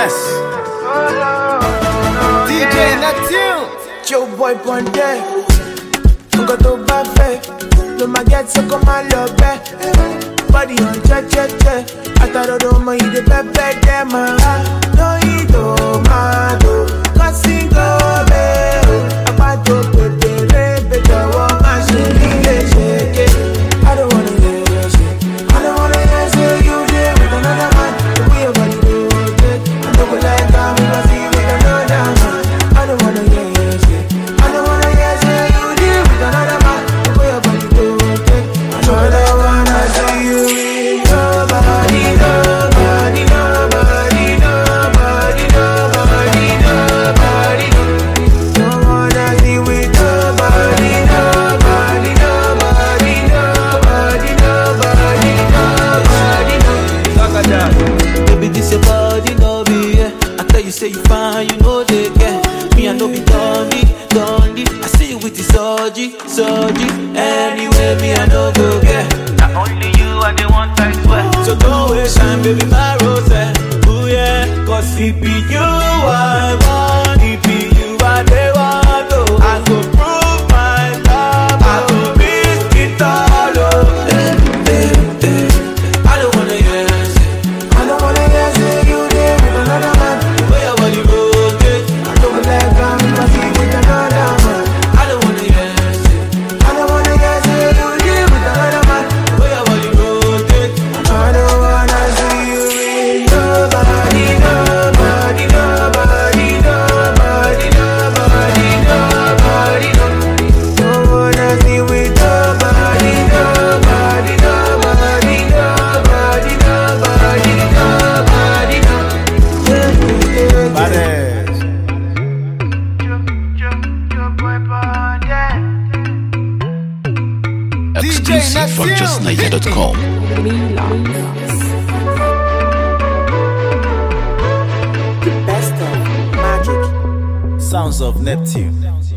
Yes. DJ Neptune. Joe boy Ponte. Go to buffet. No my get so come and love it. Body on che. I thought I my the pepe them. No eat tomato. Cause go be. About to pepe jawa. I should shake it. I don't wanna hear your shit. I don't wanna hear you there with another man. The way your body do it. I don't like how we must see with another man. I don't wanna hear your shit. I don't wanna hear you there with another man. The way your body do it. I don't wanna see you with nobody, nobody, nobody, nobody, nobody, nobody. Don't wanna see with nobody, nobody, nobody, nobody, nobody, nobody. Baby, this your body, no be, yeah. I tell you, say you fine, you know they get. Me, I know be dundee. I see you with the surgery. Anyway, me, I know go get. Not only you, I the one I swear. So don't waste time, baby, my rose. Ooh, yeah. Cause it be you, I want. It be you, I they want. Oh, I go prove my love. I go risk it all. Oh, I don't wanna hear it. I don't wanna hear you there with another man. Where your body rotate. I don't like how we must see with another man. I don't wanna hear it. I don't wanna hear you there with another man. Where your body rotate. I don't wanna see you with nobody, nobody, nobody, nobody, nobody, nobody. Don't wanna see with nobody, nobody, nobody, nobody, nobody, nobody. Bares. Exclusive from justniger.com. The best of magic. Sounds of Neptune.